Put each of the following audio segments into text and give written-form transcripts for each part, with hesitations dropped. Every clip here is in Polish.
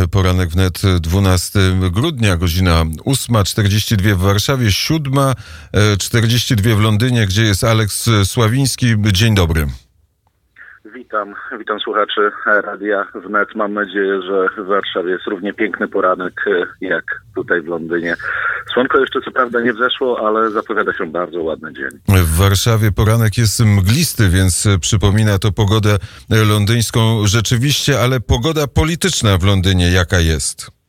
Poranek Wnet, 12 grudnia, godzina 8:42 w Warszawie, 7:42 w Londynie, gdzie jest Aleks Sławiński. Dzień dobry. Witam słuchaczy Radia Wnet. Mam nadzieję, że w Warszawie jest równie piękny poranek jak tutaj w Londynie. Słonko jeszcze co prawda nie wzeszło, ale zapowiada się bardzo ładny dzień. W Warszawie poranek jest mglisty, więc przypomina to pogodę londyńską rzeczywiście, ale pogoda polityczna w Londynie jaka jest?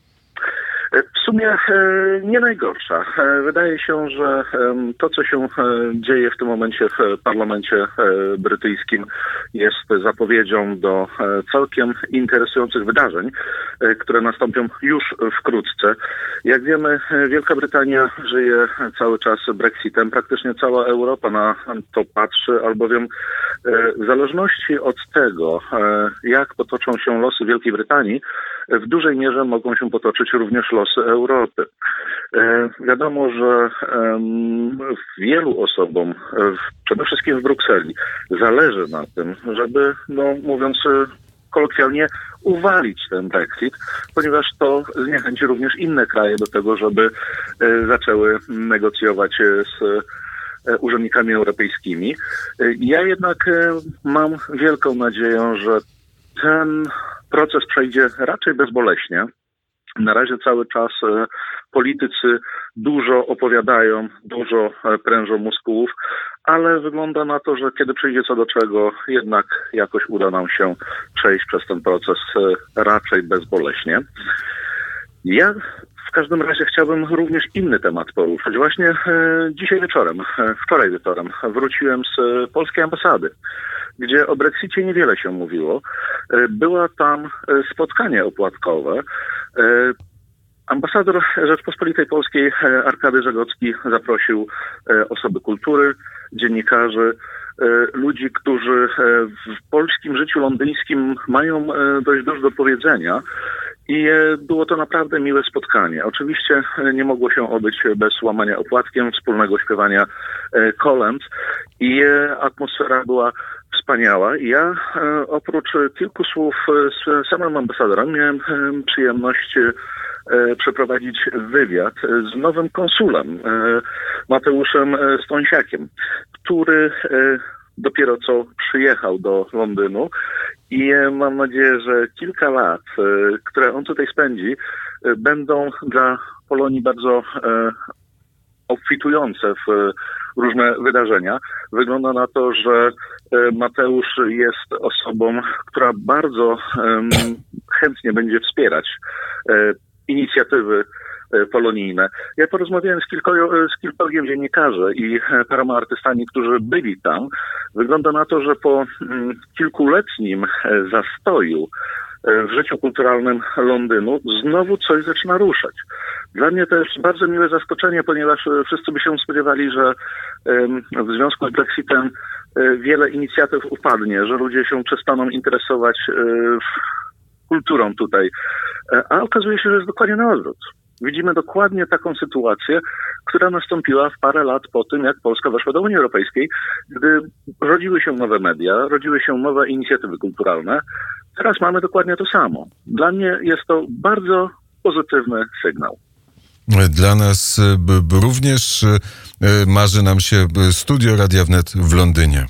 W sumie nie najgorsza. Wydaje się, że to, co się dzieje w tym momencie w parlamencie brytyjskim, jest zapowiedzią do całkiem interesujących wydarzeń, które nastąpią już wkrótce. Jak wiemy, Wielka Brytania żyje cały czas Brexitem. Praktycznie cała Europa na to patrzy, albowiem w zależności od tego, jak potoczą się losy Wielkiej Brytanii, w dużej mierze mogą się potoczyć również losy Europy. Wiadomo, że wielu osobom, przede wszystkim w Brukseli, zależy na tym, żeby, mówiąc kolokwialnie, uwalić ten Brexit, ponieważ to zniechęci również inne kraje do tego, żeby zaczęły negocjować z urzędnikami europejskimi. Ja jednak mam wielką nadzieję, że ten proces przejdzie raczej bezboleśnie. Na razie cały czas politycy dużo opowiadają, dużo prężą muskułów, ale wygląda na to, że kiedy przyjdzie co do czego, jednak jakoś uda nam się przejść przez ten proces raczej bezboleśnie. Ja w każdym razie chciałbym również inny temat poruszyć. Właśnie wczoraj wieczorem wróciłem z polskiej ambasady, gdzie o Brexicie niewiele się mówiło. Było tam spotkanie opłatkowe. Ambasador Rzeczpospolitej Polskiej Arkady Żegocki zaprosił osoby kultury, dziennikarzy, ludzi, którzy w polskim życiu londyńskim mają dość dużo do powiedzenia. I było to naprawdę miłe spotkanie. Oczywiście nie mogło się obyć bez łamania opłatkiem, wspólnego śpiewania kolęd i atmosfera była wspaniała. I ja oprócz kilku słów z samym ambasadorem miałem przyjemność przeprowadzić wywiad z nowym konsulem, Mateuszem Stąsiakiem, który dopiero co przyjechał do Londynu i mam nadzieję, że kilka lat, które on tutaj spędzi, będą dla Polonii bardzo obfitujące w różne wydarzenia. Wygląda na to, że Mateusz jest osobą, która bardzo chętnie będzie wspierać inicjatywy polonijne. Ja porozmawiałem z kilkorgiem dziennikarzy i paroma artystami, którzy byli tam. Wygląda na to, że po kilkuletnim zastoju w życiu kulturalnym Londynu znowu coś zaczyna ruszać. Dla mnie to jest bardzo miłe zaskoczenie, ponieważ wszyscy by się spodziewali, że w związku z Brexitem wiele inicjatyw upadnie, że ludzie się przestaną interesować kulturą tutaj. A okazuje się, że jest dokładnie na odwrót. Widzimy dokładnie taką sytuację, która nastąpiła w parę lat po tym, jak Polska weszła do Unii Europejskiej, gdy rodziły się nowe media, rodziły się nowe inicjatywy kulturalne. Teraz mamy dokładnie to samo. Dla mnie jest to bardzo pozytywny sygnał. Dla nas również marzy nam się studio Radia Wnet w Londynie.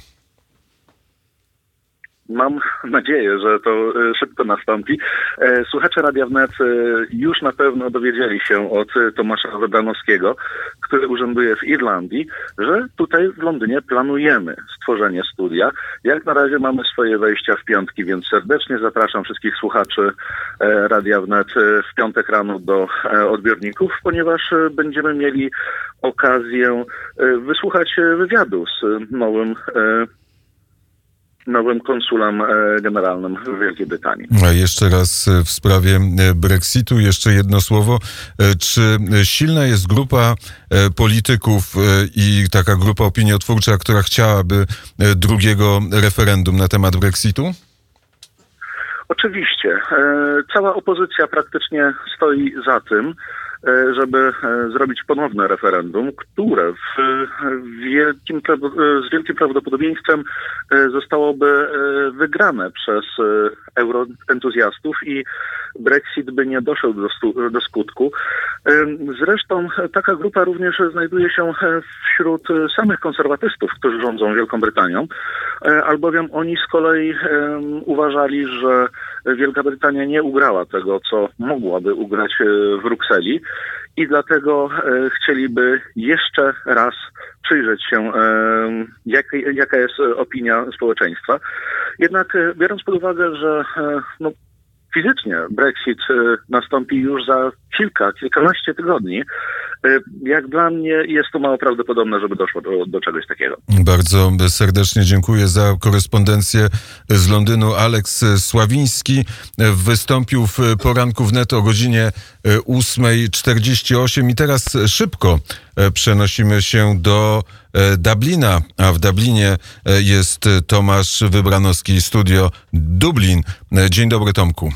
Mam nadzieję, że to szybko nastąpi. Słuchacze Radia Wnet już na pewno dowiedzieli się od Tomasza Werdanowskiego, który urzęduje w Irlandii, że tutaj w Londynie planujemy stworzenie studia. Jak na razie mamy swoje wejścia w piątki, więc serdecznie zapraszam wszystkich słuchaczy Radia Wnet w piątek rano do odbiorników, ponieważ będziemy mieli okazję wysłuchać wywiadu z nowym konsulem generalnym w Wielkiej Brytanii. A jeszcze raz w sprawie Brexitu, jeszcze jedno słowo. Czy silna jest grupa polityków i taka grupa opiniotwórcza, która chciałaby drugiego referendum na temat Brexitu? Oczywiście. Cała opozycja praktycznie stoi za tym. żeby zrobić ponowne referendum, które z wielkim prawdopodobieństwem zostałoby wygrane przez euroentuzjastów i Brexit by nie doszedł do skutku. Zresztą taka grupa również znajduje się wśród samych konserwatystów, którzy rządzą Wielką Brytanią, albowiem oni z kolei uważali, że Wielka Brytania nie ugrała tego, co mogłaby ugrać w Brukseli i dlatego chcieliby jeszcze raz przyjrzeć się, jaka jest opinia społeczeństwa. Jednak biorąc pod uwagę, że fizycznie Brexit nastąpi już za kilkanaście tygodni, jak dla mnie jest to mało prawdopodobne, żeby doszło do czegoś takiego. Bardzo serdecznie dziękuję za korespondencję z Londynu. Aleks Sławiński wystąpił w Poranku Wnet o godzinie 8:48 i teraz szybko przenosimy się do Dublina, a w Dublinie jest Tomasz Wybranowski, Studio Dublin. Dzień dobry, Tomku.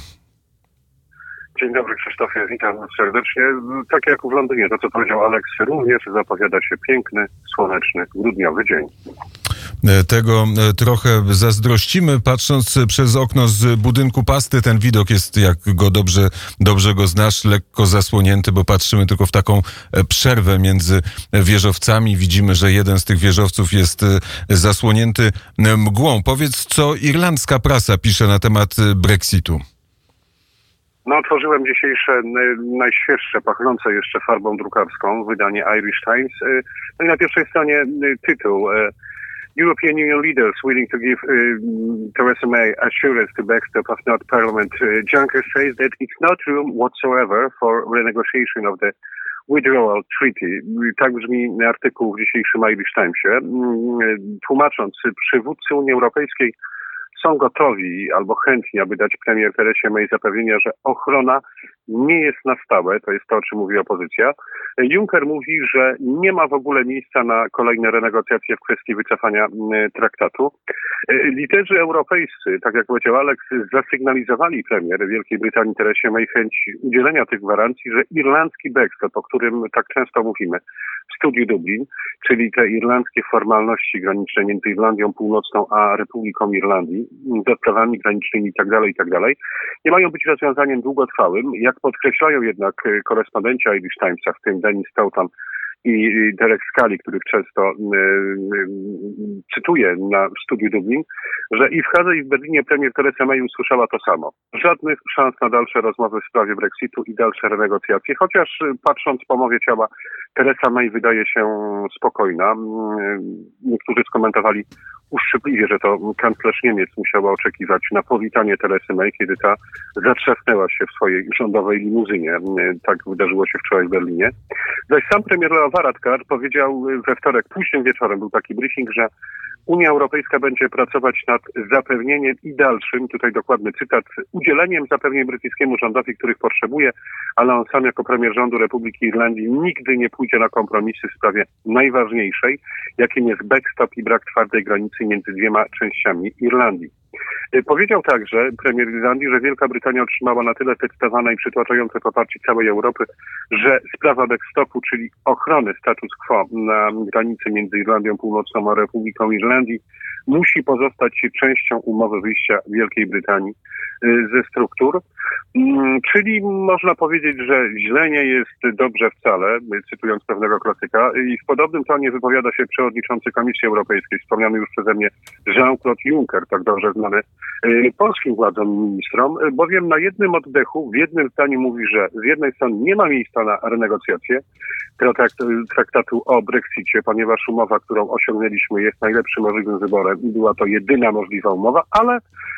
Dzień dobry, Krzysztofie, witam serdecznie. Tak jak w Londynie, to co powiedział Aleks, również zapowiada się piękny, słoneczny, grudniowy dzień. Tego trochę zazdrościmy, patrząc przez okno z budynku Pasty. Ten widok jest, jak go dobrze go znasz, lekko zasłonięty, bo patrzymy tylko w taką przerwę między wieżowcami. Widzimy, że jeden z tych wieżowców jest zasłonięty mgłą. Powiedz, co irlandzka prasa pisze na temat Brexitu. Otworzyłem dzisiejsze, najświeższe, pachnące jeszcze farbą drukarską wydanie Irish Times. No i na pierwszej stronie tytuł European Union leaders willing to give Theresa May assurance to backstop of not Parliament. Juncker says that it's not room whatsoever for renegotiation of the withdrawal treaty. Tak brzmi artykuł w dzisiejszym Irish Timesie. Tłumacząc, przywódcy Unii Europejskiej są gotowi albo chętni, aby dać premier Teresie May zapewnienia, że ochrona nie jest na stałe, to jest to, o czym mówi opozycja. Juncker mówi, że nie ma w ogóle miejsca na kolejne renegocjacje w kwestii wycofania traktatu. Liderzy europejscy, tak jak powiedział Aleks, zasygnalizowali premier Wielkiej Brytanii Teresie May chęć udzielenia tych gwarancji, że irlandzki backstop, o którym tak często mówimy w Studiu Dublin, czyli te irlandzkie formalności graniczne między Irlandią Północną a Republiką Irlandii, ze sprawami granicznymi itd., nie mają być rozwiązaniem długotrwałym. Jak podkreślają jednak korespondenci Irish Timesa, w tym Denis Stoughton i Derek Scully, których często cytuję w Studiu Dublin, że i w Hadze, i w Berlinie premier Theresa May usłyszała to samo. Żadnych szans na dalsze rozmowy w sprawie Brexitu i dalsze renegocjacje, chociaż patrząc po mowie ciała, Theresa May wydaje się spokojna. Niektórzy skomentowali uszczypliwie, że to kanclerz Niemiec musiała oczekiwać na powitanie Teresy May, kiedy ta zatrzasnęła się w swojej rządowej limuzynie. Tak wydarzyło się wczoraj w Berlinie. Zaś sam premier Leo Varadkar powiedział we wtorek późnym wieczorem, był taki briefing, że Unia Europejska będzie pracować nad zapewnieniem i dalszym, tutaj dokładny cytat, udzieleniem zapewnień brytyjskiemu rządowi, których potrzebuje, ale on sam jako premier rządu Republiki Irlandii nigdy nie pójdzie na kompromisy w sprawie najważniejszej, jakim jest backstop i brak twardej granicy między dwiema częściami Irlandii. Powiedział także premier Irlandii, że Wielka Brytania otrzymała na tyle zdecydowane i przytłaczające poparcie całej Europy, że sprawa backstopu, czyli ochrony status quo na granicy między Irlandią Północną a Republiką Irlandii, musi pozostać częścią umowy wyjścia Wielkiej Brytanii ze struktur. Czyli można powiedzieć, że źle nie jest dobrze wcale, cytując pewnego klasyka. I w podobnym tonie wypowiada się przewodniczący Komisji Europejskiej, wspomniany już przeze mnie Jean-Claude Juncker, tak dobrze znany polskim władzom i ministrom, bowiem na jednym oddechu, w jednym zdaniu mówi, że z jednej strony nie ma miejsca na renegocjacje traktatu o Brexicie, ponieważ umowa, którą osiągnęliśmy, jest najlepszym możliwym wyborem i była to jedyna możliwa umowa, ale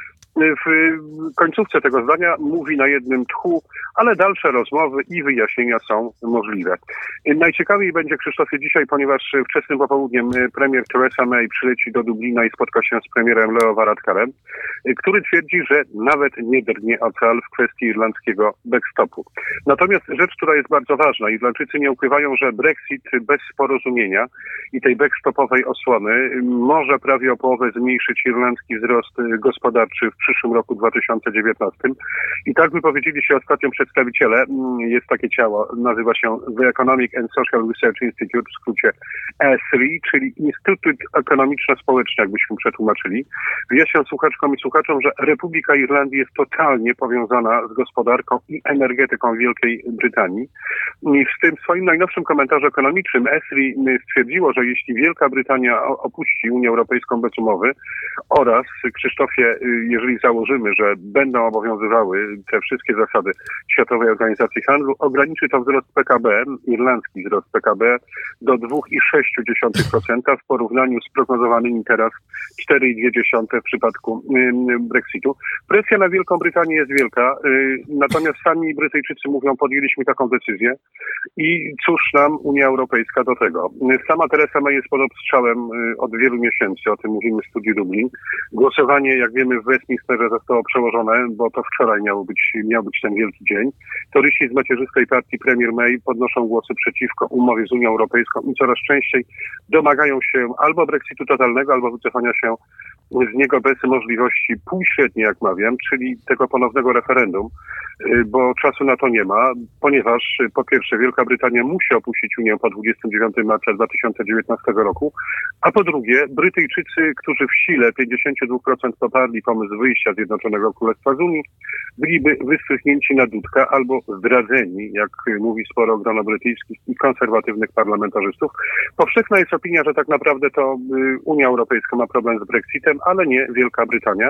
w końcówce tego zdania mówi na jednym tchu, ale dalsze rozmowy i wyjaśnienia są możliwe. Najciekawiej będzie, Krzysztofie, dzisiaj, ponieważ wczesnym popołudniem premier Theresa May przyleci do Dublina i spotka się z premierem Leo Varadkarem, który twierdzi, że nawet nie drgnie ocal w kwestii irlandzkiego backstopu. Natomiast rzecz, która jest bardzo ważna, Irlandczycy nie ukrywają, że Brexit bez porozumienia i tej backstopowej osłony może prawie o połowę zmniejszyć irlandzki wzrost gospodarczy w przyszłym roku 2019. I tak wypowiedzieli się ostatnio przedstawiciele, jest takie ciało, nazywa się The Economic and Social Research Institute, w skrócie ESRI, czyli Instytut Ekonomiczno-Społeczny, jakbyśmy przetłumaczyli. Wyjaśniam słuchaczkom i słuchaczom, że Republika Irlandii jest totalnie powiązana z gospodarką i energetyką Wielkiej Brytanii. I w tym swoim najnowszym komentarzu ekonomicznym ESRI stwierdziło, że jeśli Wielka Brytania opuści Unię Europejską bez umowy oraz, Krzysztofie, jeżeli założymy, że będą obowiązywały te wszystkie zasady Światowej Organizacji Handlu, ograniczy to wzrost PKB, irlandzki wzrost PKB do 2,6% w porównaniu z prognozowanymi teraz 4,2% w przypadku Brexitu. Presja na Wielką Brytanię jest wielka, natomiast sami Brytyjczycy mówią, podjęliśmy taką decyzję i cóż nam Unia Europejska do tego. Sama Theresa May jest pod obstrzałem od wielu miesięcy, o tym mówimy w Studiu Dublin. Głosowanie, jak wiemy, w Westminsterze zostało przełożone, bo to wczoraj miał być ten wielki dzień. Toryści z macierzystej partii premier May podnoszą głosy przeciwko umowie z Unią Europejską i coraz częściej domagają się albo Brexitu totalnego, albo wycofania się z niego bez możliwości półśredniej, jak mawiam, czyli tego ponownego referendum, bo czasu na to nie ma, ponieważ po pierwsze Wielka Brytania musi opuścić Unię po 29 marca 2019 roku, a po drugie Brytyjczycy, którzy w sile 52% poparli pomysł wyjścia Zjednoczonego Królestwa z Unii, byliby wystrzyknięci na dudka albo zdradzeni, jak mówi sporo grono brytyjskich i konserwatywnych parlamentarzystów. Powszechna jest opinia, że tak naprawdę to Unia Europejska ma problem z Brexitem, ale nie Wielka Brytania.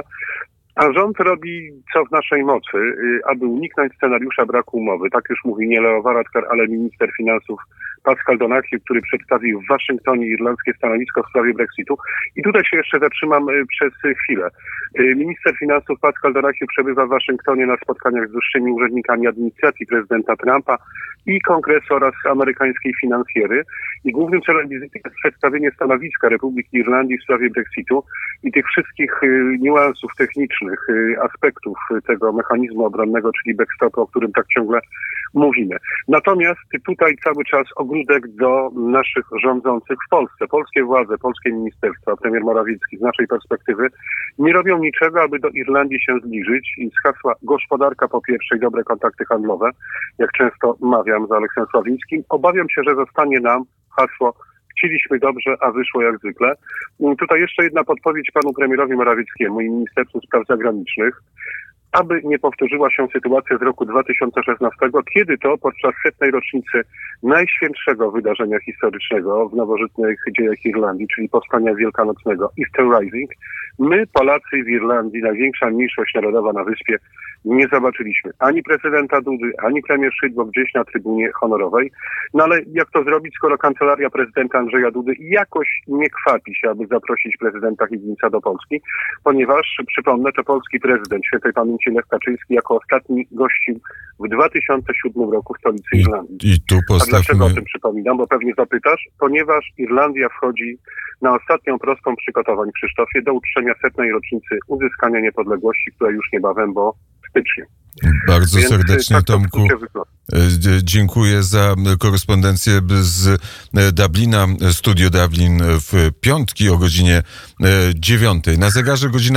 A rząd robi co w naszej mocy, aby uniknąć scenariusza braku umowy. Tak już mówi nie Leo Varadkar, ale minister finansów Pascal Donoghue, który przedstawił w Waszyngtonie irlandzkie stanowisko w sprawie Brexitu. I tutaj się jeszcze zatrzymam przez chwilę. Minister finansów Pascal Donoghue przebywa w Waszyngtonie na spotkaniach z wyższymi urzędnikami administracji prezydenta Trumpa i kongresu oraz amerykańskiej finansjery. I głównym celem wizyty jest przedstawienie stanowiska Republiki Irlandii w sprawie Brexitu i tych wszystkich niuansów technicznych, aspektów tego mechanizmu obronnego, czyli backstopu, o którym tak ciągle mówimy. Natomiast tutaj cały czas ogródek do naszych rządzących w Polsce. Polskie władze, polskie ministerstwa, premier Morawiecki z naszej perspektywy nie robią niczego, aby do Irlandii się zbliżyć i z hasła gospodarka po pierwsze i dobre kontakty handlowe, jak często mawiam z Aleksem Sławińskim, obawiam się, że zostanie nam hasło chcieliśmy dobrze, a wyszło jak zwykle. Tutaj jeszcze jedna podpowiedź panu premierowi Morawieckiemu i Ministerstwu Spraw Zagranicznych, aby nie powtórzyła się sytuacja z roku 2016, kiedy to podczas 100. rocznicy najświętszego wydarzenia historycznego w nowożytnych dziejach Irlandii, czyli powstania wielkanocnego Easter Rising, my, Polacy w Irlandii, największa mniejszość narodowa na wyspie, nie zobaczyliśmy ani prezydenta Dudy, ani premier Szydło gdzieś na trybunie honorowej. No ale jak to zrobić, skoro kancelaria prezydenta Andrzeja Dudy jakoś nie kwapi się, aby zaprosić prezydenta Higginsa do Polski, ponieważ, przypomnę, to polski prezydent świętej pamięci Lech Kaczyński jako ostatni gościł w 2007 roku w stolicy Irlandii. I tu postawmy... A dlaczego o tym przypominam? Bo pewnie zapytasz. Ponieważ Irlandia wchodzi na ostatnią prostą przygotowań, Krzysztofie, do uczczenia 100. rocznicy uzyskania niepodległości, która już niebawem, bo w styczniu. Bardzo Więc serdecznie, tak Tomku, dziękuję za korespondencję z Dublina, Studio Dublin w piątki o godzinie 9. Na zegarze godzina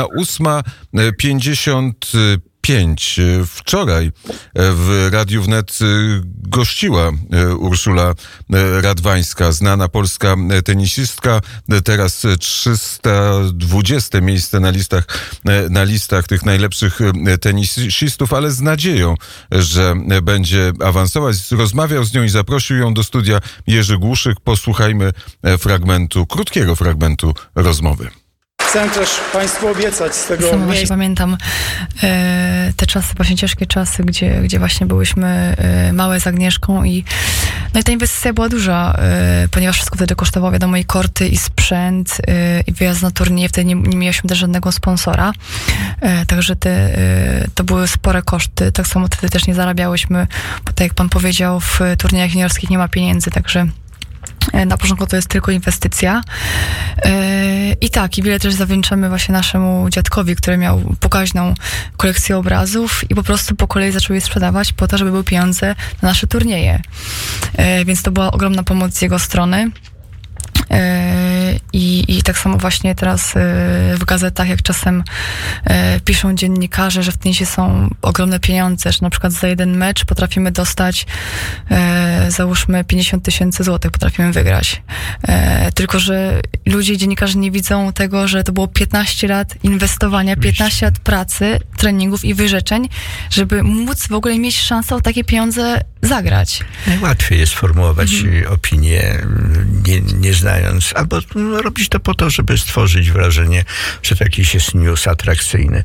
8:55. Wczoraj w Radiu Wnet gościła Urszula Radwańska, znana polska tenisistka, teraz 320 miejsce na listach tych najlepszych tenisistów, ale z nadzieją, że będzie awansować. Rozmawiał z nią i zaprosił ją do studia Jerzy Głuszyk. Posłuchajmy krótkiego fragmentu rozmowy. Chcę też Państwu obiecać z tego miejsca. Właśnie pamiętam te czasy, właśnie ciężkie czasy, gdzie właśnie byłyśmy małe z Agnieszką i ta inwestycja była duża, ponieważ wszystko wtedy kosztowało, wiadomo, i korty, i sprzęt, i wyjazd na turnieje. Wtedy nie mieliśmy też żadnego sponsora, także to były spore koszty. Tak samo wtedy też nie zarabiałyśmy, bo tak jak pan powiedział, w turniejach juniorskich nie ma pieniędzy, także na początku to jest tylko inwestycja. I tak, i wiele też zawdzięczamy właśnie naszemu dziadkowi, który miał pokaźną kolekcję obrazów i po prostu po kolei zaczął je sprzedawać po to, żeby były pieniądze na nasze turnieje. Więc to była ogromna pomoc z jego strony. I tak samo właśnie teraz w gazetach, jak czasem piszą dziennikarze, że w tenisie są ogromne pieniądze, że na przykład za jeden mecz potrafimy dostać załóżmy 50 000 złotych potrafimy wygrać. Tylko że ludzie i dziennikarze nie widzą tego, że to było 15 lat inwestowania, 15 lat pracy, treningów i wyrzeczeń, żeby móc w ogóle mieć szansę o takie pieniądze zagrać. Najłatwiej jest formułować opinię, nie znając, albo robić to po to, żeby stworzyć wrażenie, że to jakiś jest news atrakcyjny.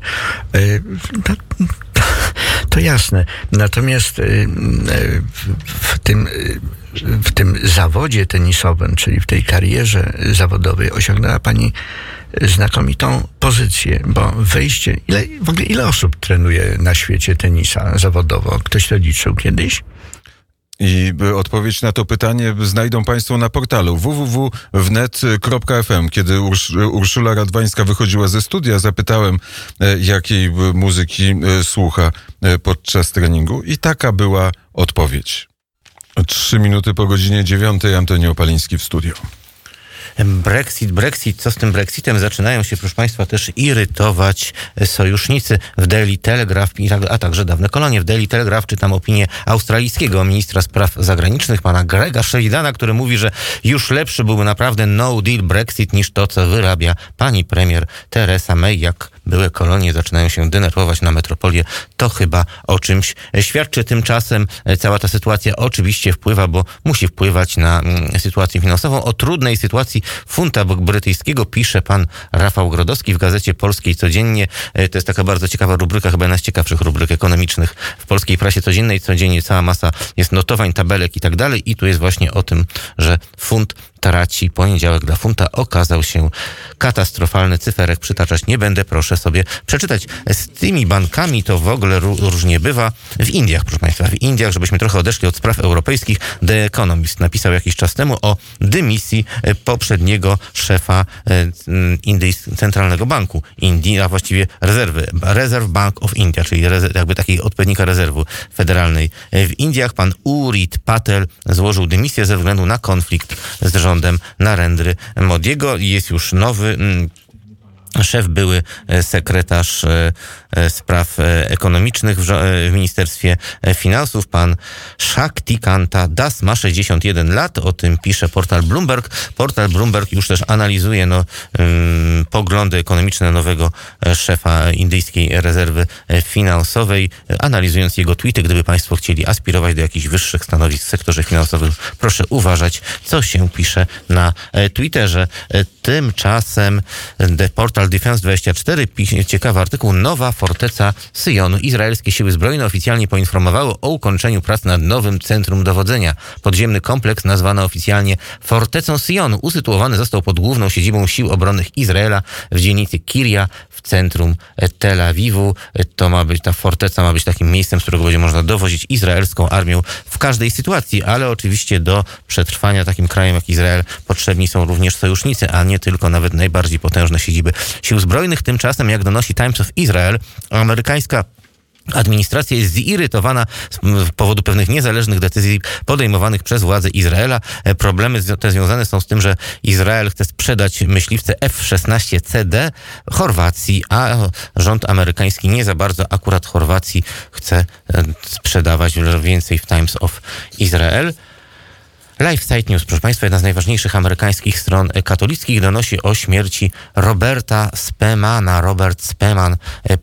To jasne. Natomiast w tym zawodzie tenisowym, czyli w tej karierze zawodowej osiągnęła pani znakomitą pozycję, bo wejście... Ile osób trenuje na świecie tenisa zawodowo? Ktoś to liczył kiedyś? I odpowiedź na to pytanie znajdą Państwo na portalu www.wnet.fm. Kiedy Urszula Radwańska wychodziła ze studia, zapytałem, jakiej muzyki słucha podczas treningu i taka była odpowiedź. 3 minuty po godzinie 9. Antoni Opaliński w studio. Brexit, co z tym Brexitem? Zaczynają się, proszę Państwa, też irytować sojusznicy w Daily Telegraph, a także dawne kolonie. W Daily Telegraph czytam opinię australijskiego ministra spraw zagranicznych, pana Grega Sheridana, który mówi, że już lepszy byłby naprawdę no deal Brexit niż to, co wyrabia pani premier Theresa May. Jak były kolonie zaczynają się denerwować na metropolię, to chyba o czymś świadczy. Tymczasem cała ta sytuacja oczywiście wpływa, bo musi wpływać na sytuację finansową. O trudnej sytuacji funta brytyjskiego pisze pan Rafał Grodowski w Gazecie Polskiej Codziennie. To jest taka bardzo ciekawa rubryka, chyba jedna z ciekawszych rubryk ekonomicznych w polskiej prasie codziennej. Codziennie cała masa jest notowań, tabelek i tak dalej. I tu jest właśnie o tym, że funt traci. Poniedziałek dla funta okazał się katastrofalny. Cyferek przytaczać nie będę, proszę sobie przeczytać. Z tymi bankami to w ogóle różnie bywa. W Indiach, proszę Państwa, żebyśmy trochę odeszli od spraw europejskich, The Economist napisał jakiś czas temu o dymisji poprzedniego szefa Centralnego Banku Indii, a właściwie Reserve Bank of India, czyli jakby takiego odpowiednika rezerwy federalnej w Indiach. Pan Urit Patel złożył dymisję ze względu na konflikt z rządem Narendry Modiego. Jest już nowy szef, były sekretarz spraw ekonomicznych w Ministerstwie Finansów, pan Shaktikanta Das, ma 61 lat, o tym pisze portal Bloomberg. Portal Bloomberg już też analizuje poglądy ekonomiczne nowego szefa Indyjskiej Rezerwy Finansowej, analizując jego tweety. Gdyby Państwo chcieli aspirować do jakichś wyższych stanowisk w sektorze finansowym, proszę uważać, co się pisze na Twitterze. Tymczasem portal Defense24 pisze ciekawy artykuł. Nowa forteca Syjonu. Izraelskie siły zbrojne oficjalnie poinformowały o ukończeniu prac nad nowym centrum dowodzenia. Podziemny kompleks nazwano oficjalnie Fortecą Syjonu. Usytuowany został pod główną siedzibą Sił Obronnych Izraela w dzielnicy Kiria w centrum Tel Awiwu. Ta forteca ma być takim miejscem, z którego będzie można dowozić izraelską armią w każdej sytuacji, ale oczywiście do przetrwania takim krajem jak Izrael potrzebni są również sojusznicy, a nie tylko nawet najbardziej potężne siedziby sił zbrojnych. Tymczasem, jak donosi Times of Israel, amerykańska administracja jest zirytowana z powodu pewnych niezależnych decyzji podejmowanych przez władze Izraela. Problemy te związane są z tym, że Izrael chce sprzedać myśliwce F-16CD Chorwacji, a rząd amerykański nie za bardzo akurat Chorwacji chce sprzedawać więcej w Times of Israel. LifeSite News, proszę Państwa, jedna z najważniejszych amerykańskich stron katolickich, donosi o śmierci Roberta Spemana. Robert Speman,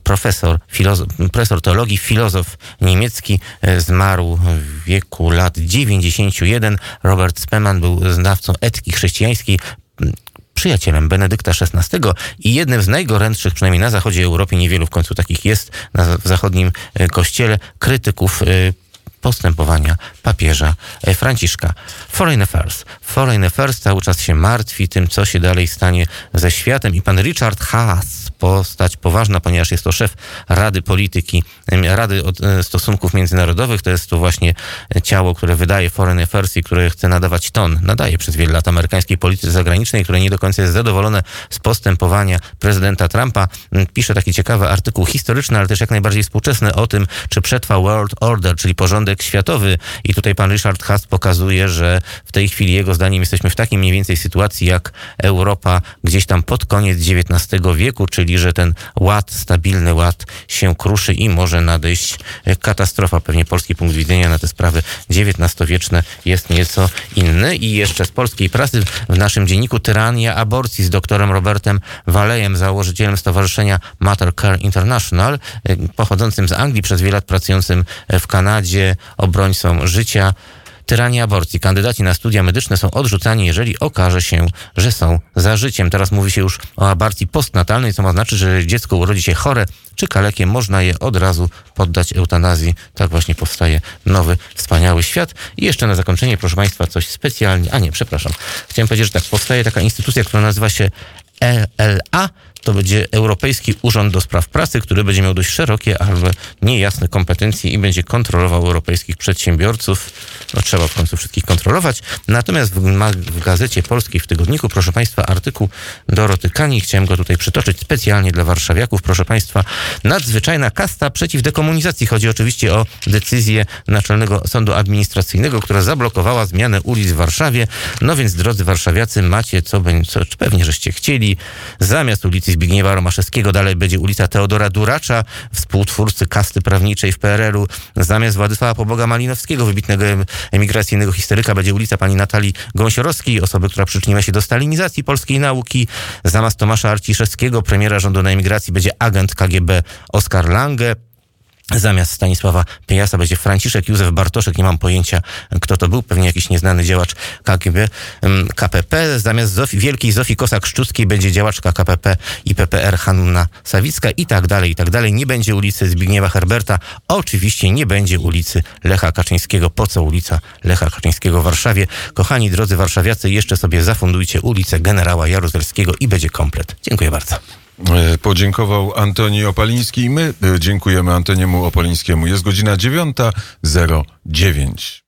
profesor teologii, filozof niemiecki, zmarł w wieku lat 91. Robert Speman był znawcą etyki chrześcijańskiej, przyjacielem Benedykta XVI i jednym z najgorętszych, przynajmniej na zachodzie Europy, niewielu w końcu takich jest, w zachodnim kościele, krytyków postępowania papieża Franciszka. Foreign Affairs cały czas się martwi tym, co się dalej stanie ze światem, i pan Richard Haas, postać poważna, ponieważ jest to szef Rady Stosunków Międzynarodowych. To jest to właśnie ciało, które wydaje Foreign Affairs i które chce nadawać ton, nadaje przez wiele lat amerykańskiej polityce zagranicznej, które nie do końca jest zadowolone z postępowania prezydenta Trumpa. Pisze taki ciekawy artykuł historyczny, ale też jak najbardziej współczesny o tym, czy przetrwa World Order, czyli porządek porządek światowy. I tutaj pan Ryszard Hast pokazuje, że w tej chwili jego zdaniem jesteśmy w takiej mniej więcej sytuacji jak Europa gdzieś tam pod koniec XIX wieku, czyli że ten ład, stabilny ład się kruszy i może nadejść katastrofa. Pewnie polski punkt widzenia na te sprawy XIX-wieczne jest nieco inny. I jeszcze z polskiej prasy w naszym dzienniku Tyrania aborcji z doktorem Robertem Walejem, założycielem Stowarzyszenia Mater Care International, pochodzącym z Anglii, przez wiele lat pracującym w Kanadzie, obrońcą życia. Tyrania aborcji. Kandydaci na studia medyczne są odrzucani, jeżeli okaże się, że są za życiem. Teraz mówi się już o aborcji postnatalnej, co ma znaczyć, że jeżeli dziecko urodzi się chore czy kalekie, można je od razu poddać eutanazji. Tak właśnie powstaje nowy, wspaniały świat. I jeszcze na zakończenie, proszę państwa, coś specjalnie... Chciałem powiedzieć, że tak, powstaje taka instytucja, która nazywa się ELA. To będzie Europejski Urząd do Spraw Pracy, który będzie miał dość szerokie, ale niejasne kompetencje i będzie kontrolował europejskich przedsiębiorców. No, trzeba w końcu wszystkich kontrolować. Natomiast w Gazecie Polskiej w tygodniku, proszę państwa, artykuł Doroty Kani. Chciałem go tutaj przytoczyć specjalnie dla warszawiaków. Proszę państwa, nadzwyczajna kasta przeciw dekomunizacji. Chodzi oczywiście o decyzję Naczelnego Sądu Administracyjnego, która zablokowała zmianę ulic w Warszawie. No więc, drodzy warszawiacy, macie co pewnie żeście chcieli. Zamiast ulicy Zbigniewa Romaszewskiego dalej będzie ulica Teodora Duracza, współtwórcy kasty prawniczej w PRL-u. Zamiast Władysława Poboga Malinowskiego, wybitnego emigracyjnego historyka, będzie ulica pani Natalii Gąsiorowskiej, osoby, która przyczyniła się do stalinizacji polskiej nauki. Zamiast Tomasza Arciszewskiego, premiera rządu na emigracji, będzie agent KGB Oskar Lange. Zamiast Stanisława Piejasa będzie Franciszek Józef Bartoszek, nie mam pojęcia, kto to był, pewnie jakiś nieznany działacz KGB, KPP. Zamiast wielkiej Zofii Kosak-Szczuckiej będzie działaczka KPP i PPR Hanna Sawicka i tak dalej, i tak dalej. Nie będzie ulicy Zbigniewa Herberta, oczywiście nie będzie ulicy Lecha Kaczyńskiego. Po co ulica Lecha Kaczyńskiego w Warszawie? Kochani, drodzy warszawiacy, jeszcze sobie zafundujcie ulicę Generała Jaruzelskiego i będzie komplet. Dziękuję bardzo. Podziękował Antoni Opaliński i my dziękujemy Antoniemu Opalińskiemu. Jest godzina 9:09.